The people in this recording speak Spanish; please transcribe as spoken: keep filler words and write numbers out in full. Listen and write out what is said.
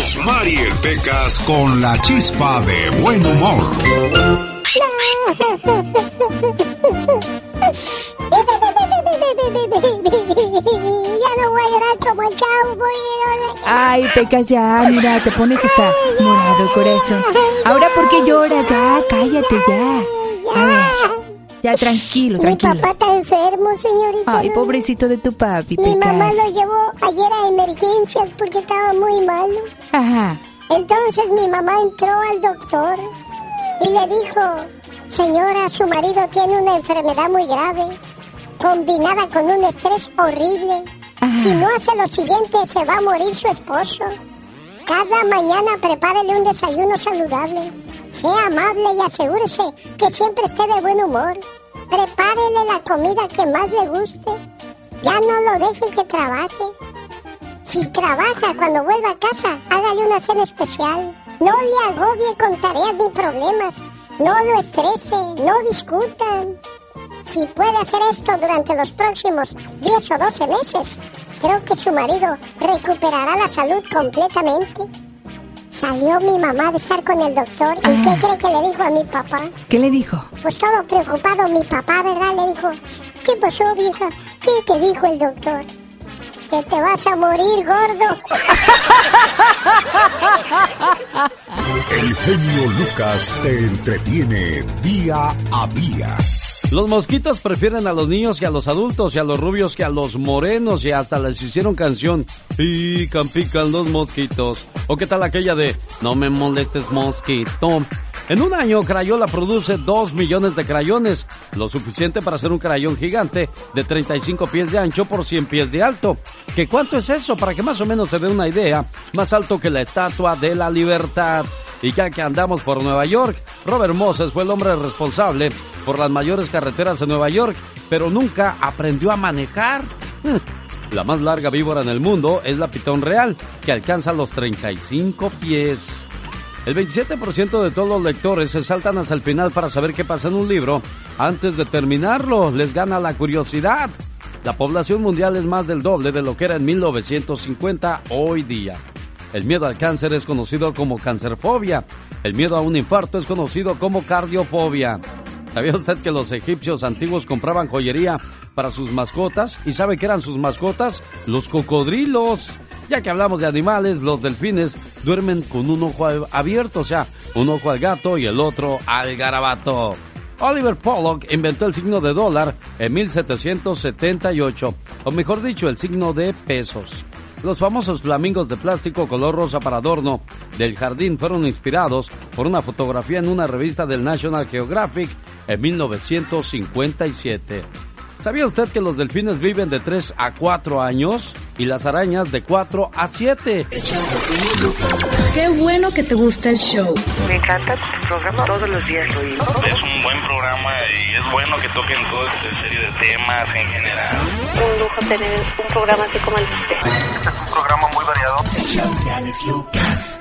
Rosmarie el Pecas con la chispa de buen humor. Ya no voy a llorar como el Cowboy. Ay, Pecas, ya, mira, te pones hasta morado el corazón. Ahora, ¿por qué lloras? Ya, cállate, ya. A ver, ya, tranquilo, tranquilo. Mi papá está enfermo, señorita. Ay, pobrecito de tu papi, Pecas. Mi mamá lo llevó ayer a emergencias porque estaba muy malo. Ajá. Entonces mi mamá entró al doctor y le dijo: señora, su marido tiene una enfermedad muy grave, combinada con un estrés horrible. Ajá. Si no hace lo siguiente, se va a morir su esposo. Cada mañana prepárele un desayuno saludable. Sea amable y asegúrese que siempre esté de buen humor. Prepárele la comida que más le guste. Ya no lo deje que trabaje. Si trabaja, cuando vuelva a casa, hágale una cena especial. No le agobie con tareas ni problemas. No lo estrese, no discutan. Si puede hacer esto durante los próximos diez o doce meses, creo que su marido recuperará la salud completamente. Salió mi mamá de estar con el doctor. ¿Y ah. qué cree que le dijo a mi papá? ¿Qué le dijo? Pues todo preocupado mi papá, ¿verdad? Le dijo: ¿qué pasó, vieja? ¿Qué te dijo el doctor? Que te vas a morir, gordo. El genio Lucas te entretiene día a día. Los mosquitos prefieren a los niños y a los adultos, y a los rubios que a los morenos, y hasta les hicieron canción. Pican, pican los mosquitos. ¿O qué tal aquella de no me molestes, mosquito? En un año, Crayola produce dos millones de crayones, lo suficiente para hacer un crayón gigante de treinta y cinco pies de ancho por cien pies de alto. ¿Qué cuánto es eso? Para que más o menos se dé una idea, más alto que la Estatua de la Libertad. Y ya que andamos por Nueva York, Robert Moses fue el hombre responsable por las mayores carreteras de Nueva York, pero nunca aprendió a manejar. La más larga víbora en el mundo es la pitón real, que alcanza los treinta y cinco pies. El veintisiete por ciento de todos los lectores se saltan hasta el final para saber qué pasa en un libro antes de terminarlo. Les gana la curiosidad. La población mundial es más del doble de lo que era en mil novecientos cincuenta hoy día. El miedo al cáncer es conocido como cancerfobia. El miedo a un infarto es conocido como cardiofobia. ¿Sabía usted que los egipcios antiguos compraban joyería para sus mascotas? ¿Y sabe qué eran sus mascotas? Los cocodrilos. Ya que hablamos de animales, los delfines duermen con un ojo abierto, o sea, un ojo al gato y el otro al garabato. Oliver Pollock inventó el signo de dólar en mil setecientos setenta y ocho, o mejor dicho, el signo de pesos. Los famosos flamingos de plástico color rosa para adorno del jardín fueron inspirados por una fotografía en una revista del National Geographic en mil novecientos cincuenta y siete. ¿Sabía usted que los delfines viven de tres a cuatro años y las arañas de cuatro a siete? Qué bueno que te gusta el show. Me encanta tu programa, todos los días lo oímos. Es un buen programa y es bueno que toquen toda esta serie de temas en general. Un lujo tener un programa así como el de usted. Este es un programa muy variado. El show de Alex Lucas.